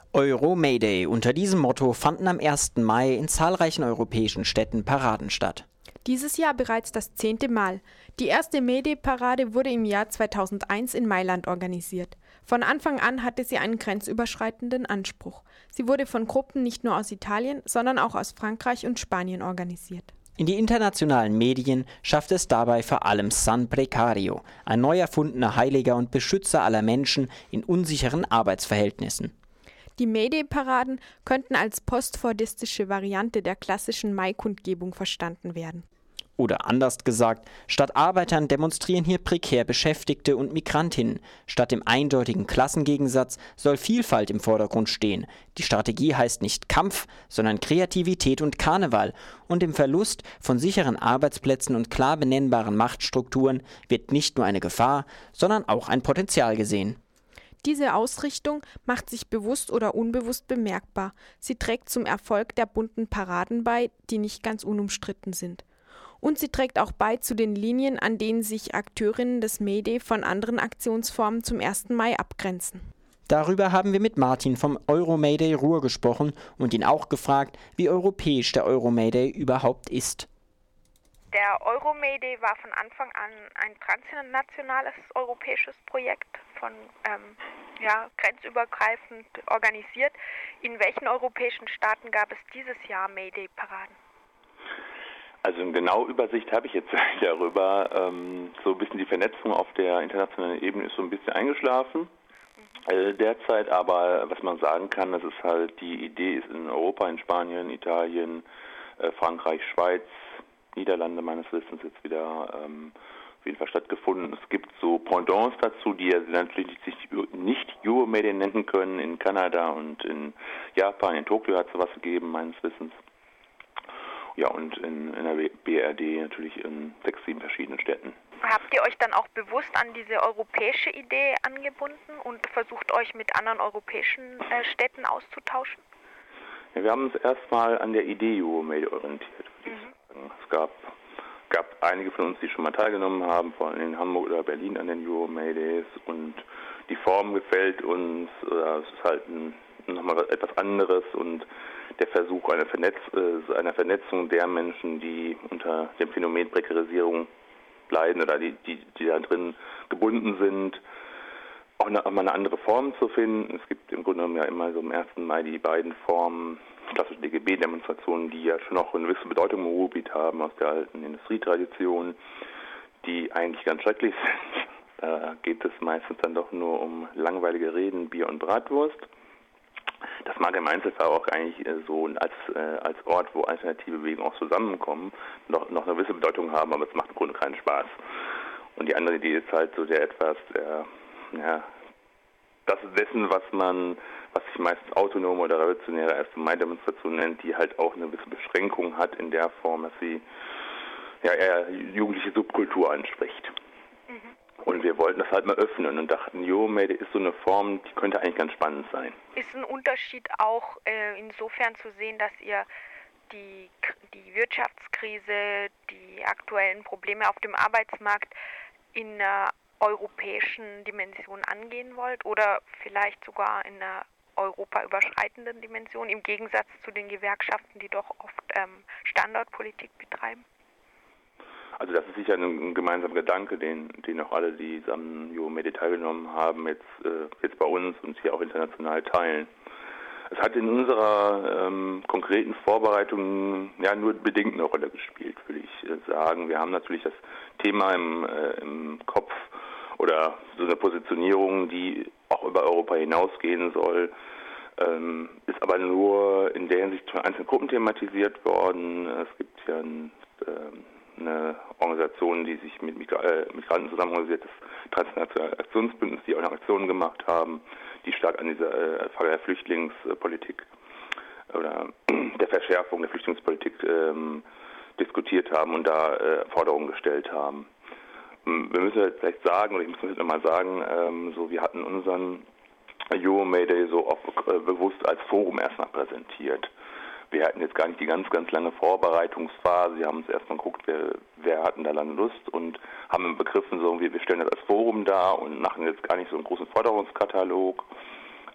Euro-Mayday. Unter diesem Motto fanden am 1. Mai in zahlreichen europäischen Städten Paraden statt. Dieses Jahr bereits das 10. Mal. Die erste Mayday-Parade wurde im Jahr 2001 in Mailand organisiert. Von Anfang an hatte sie einen grenzüberschreitenden Anspruch. Sie wurde von Gruppen nicht nur aus Italien, sondern auch aus Frankreich und Spanien organisiert. In die internationalen Medien schaffte es dabei vor allem San Precario, ein neu erfundener Heiliger und Beschützer aller Menschen in unsicheren Arbeitsverhältnissen. Die Mayday-Paraden könnten als postfordistische Variante der klassischen Maikundgebung verstanden werden. Oder anders gesagt, statt Arbeitern demonstrieren hier prekär Beschäftigte und Migrantinnen. Statt dem eindeutigen Klassengegensatz soll Vielfalt im Vordergrund stehen. Die Strategie heißt nicht Kampf, sondern Kreativität und Karneval. Und im Verlust von sicheren Arbeitsplätzen und klar benennbaren Machtstrukturen wird nicht nur eine Gefahr, sondern auch ein Potenzial gesehen. Diese Ausrichtung macht sich bewusst oder unbewusst bemerkbar. Sie trägt zum Erfolg der bunten Paraden bei, die nicht ganz unumstritten sind. Und sie trägt auch bei zu den Linien, an denen sich Akteurinnen des Mayday von anderen Aktionsformen zum 1. Mai abgrenzen. Darüber haben wir mit Martin vom Euro-Mayday Ruhr gesprochen und ihn auch gefragt, wie europäisch der Euro-Mayday überhaupt ist. Der Euro-Mayday war von Anfang an ein transnationales europäisches Projekt, von grenzübergreifend organisiert. In welchen europäischen Staaten gab es dieses Jahr Mayday-Paraden? Also eine genaue Übersicht habe ich jetzt darüber. So ein bisschen die Vernetzung auf der internationalen Ebene ist so ein bisschen eingeschlafen derzeit, aber was man sagen kann, das ist halt, die Idee ist in Europa, in Spanien, Italien, Frankreich, Schweiz, Niederlande meines Wissens jetzt wieder auf jeden Fall stattgefunden. Es gibt so Pendants dazu, die ja natürlich sich nicht Euro-Mayday nennen können. In Kanada und in Japan, in Tokio hat es sowas gegeben, meines Wissens. Ja, und in der BRD natürlich in 6, 7 verschiedenen Städten. Habt ihr euch dann auch bewusst an diese europäische Idee angebunden und versucht euch mit anderen europäischen Städten auszutauschen? Ja, wir haben uns erstmal an der Idee Euro-Mayday orientiert, würde ich sagen. Es gab einige von uns, die schon mal teilgenommen haben, vor allem in Hamburg oder Berlin an den Euro-Maydays, und die Form gefällt uns, es ist halt nochmal etwas anderes und der Versuch einer Vernetzung der Menschen, die unter dem Phänomen Prekarisierung leiden oder die da drin gebunden sind, auch mal eine andere Form zu finden. Es gibt im Grunde genommen ja immer so am 1. Mai die beiden Formen, klassische DGB-Demonstrationen, die ja schon auch eine gewisse Bedeutung im Ruhrgebiet haben aus der alten Industrietradition, die eigentlich ganz schrecklich sind. Da geht es meistens dann doch nur um langweilige Reden, Bier und Bratwurst. Das mag im Einzelfall auch eigentlich so als Ort, wo alternative Bewegungen auch zusammenkommen, noch eine gewisse Bedeutung haben, aber es macht im Grunde keinen Spaß. Und die andere Idee ist halt so was sich meistens autonome oder revolutionäre 1. Mai-Demonstration nennt, die halt auch eine gewisse Beschränkung hat in der Form, dass sie eher jugendliche Subkultur anspricht. Und wir wollten das halt mal öffnen und dachten, Euro-Mayday ist so eine Form, die könnte eigentlich ganz spannend sein. Ist ein Unterschied auch insofern zu sehen, dass ihr die Wirtschaftskrise, die aktuellen Probleme auf dem Arbeitsmarkt in einer europäischen Dimension angehen wollt oder vielleicht sogar in einer europaüberschreitenden Dimension, im Gegensatz zu den Gewerkschaften, die doch oft Standortpolitik betreiben? Also das ist sicher ein gemeinsamer Gedanke, den auch alle, die am Euro-Mayday teilgenommen haben, jetzt bei uns und hier auch international teilen. Es hat in unserer konkreten Vorbereitung nur bedingt eine Rolle gespielt, würde ich sagen. Wir haben natürlich das Thema im Kopf oder so eine Positionierung, die auch über Europa hinausgehen soll, ist aber nur in der Hinsicht von einzelnen Gruppen thematisiert worden. Es gibt ja eine Organisation, die sich mit Migranten zusammen organisiert, das Transnationale Aktionsbündnis, die auch noch Aktionen gemacht haben, die stark an dieser Frage der Flüchtlingspolitik oder der Verschärfung der Flüchtlingspolitik diskutiert haben und da Forderungen gestellt haben. Wir müssen jetzt vielleicht sagen, oder ich muss jetzt nochmal sagen, wir hatten unseren Euro-Mayday so auch bewusst als Forum erstmal präsentiert. Wir hatten jetzt gar nicht die ganz, ganz lange Vorbereitungsphase. Wir haben uns erstmal geguckt, wer hatten da lange Lust und haben begriffen, wir stellen das als Forum dar und machen jetzt gar nicht so einen großen Forderungskatalog.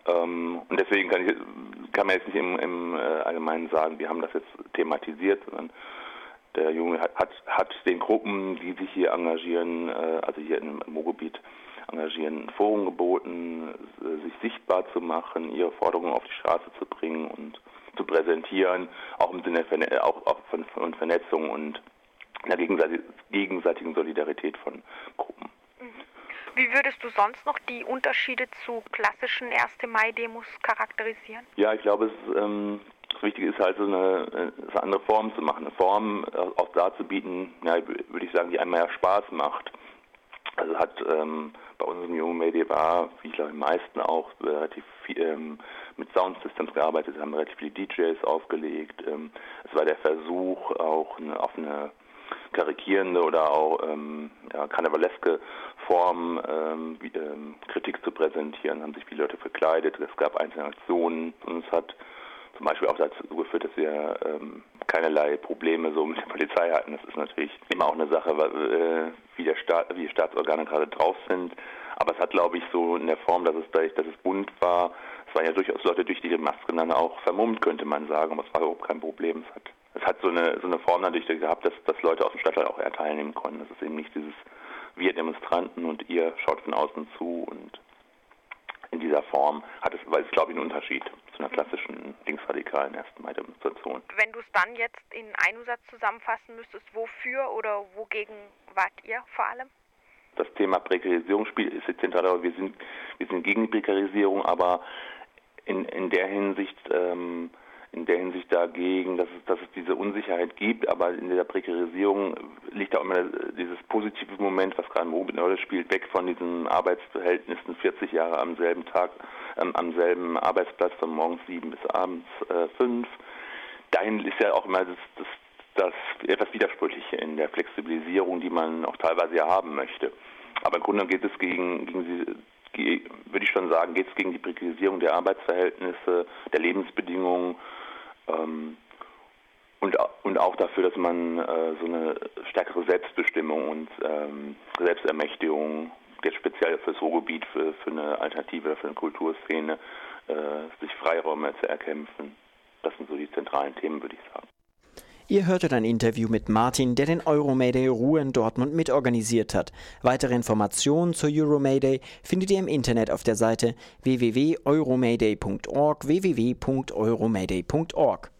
Und deswegen kann man jetzt nicht im Allgemeinen sagen, wir haben das jetzt thematisiert, sondern der Junge hat den Gruppen, die sich hier engagieren, also hier im Ruhrgebiet engagieren, ein Forum geboten, sich sichtbar zu machen, ihre Forderungen auf die Straße zu bringen und zu präsentieren, auch im Sinne von Vernetzung und einer gegenseitigen Solidarität von Gruppen. Wie würdest du sonst noch die Unterschiede zu klassischen 1. Mai-Demos charakterisieren? Ja, ich glaube, das Wichtige ist halt so eine andere Form zu machen. Eine Form auch darzubieten, ja, würde ich sagen, die einem mehr Spaß macht. Also hat bei uns im Euromay war, wie ich glaube die meisten auch, relativ viel mit Soundsystems gearbeitet, haben relativ viele DJs aufgelegt. Es war der Versuch, auch auf eine karikierende oder auch karnevaleske Form Kritik zu präsentieren, haben sich viele Leute verkleidet, es gab einzelne Aktionen und es hat zum Beispiel auch dazu geführt, dass wir keinerlei Probleme so mit der Polizei hatten. Das ist natürlich immer auch eine Sache, wie die Staatsorgane gerade drauf sind. Aber es hat, glaube ich, so in der Form, dass es bunt war. Es waren ja durchaus Leute, durch die Masken dann auch vermummt, könnte man sagen. Aber es war überhaupt kein Problem. Es hat so eine Form natürlich gehabt, dass Leute aus dem Stadtteil auch eher teilnehmen konnten. Das ist eben nicht dieses wir Demonstranten und ihr schaut von außen zu. Und in dieser Form war es, glaube ich, ein Unterschied zu einer klassischen linksradikalen 1. Mai-Demonstration. Wenn du es dann jetzt in einem Satz zusammenfassen müsstest, wofür oder wogegen wart ihr vor allem? Das Thema Prekarisierung ist jetzt zentral, aber wir sind gegen die Prekarisierung, aber in der Hinsicht dagegen, dass es diese Unsicherheit gibt, aber in der Prekarisierung liegt auch immer dieses positive Moment, was gerade im Ruhrgebiet eine Rolle spielt, weg von diesen Arbeitsverhältnissen 40 Jahre am selben Tag, am selben Arbeitsplatz von morgens 7 bis abends 5. Dahin ist ja auch immer das etwas Widersprüchliche in der Flexibilisierung, die man auch teilweise ja haben möchte. Aber im Grunde geht es würde ich schon sagen, geht es gegen die Prekarisierung der Arbeitsverhältnisse, der Lebensbedingungen und auch dafür, dass man so eine stärkere Selbstbestimmung und Selbstermächtigung, jetzt speziell fürs Ruhrgebiet, für eine Alternative, für eine Kulturszene, sich Freiräume zu erkämpfen. Das sind so die zentralen Themen, würde ich sagen. Ihr hörtet ein Interview mit Martin, der den Euromayday Ruhr in Dortmund mitorganisiert hat. Weitere Informationen zur Euromayday findet ihr im Internet auf der Seite www.euromayday.org, www.euromayday.org.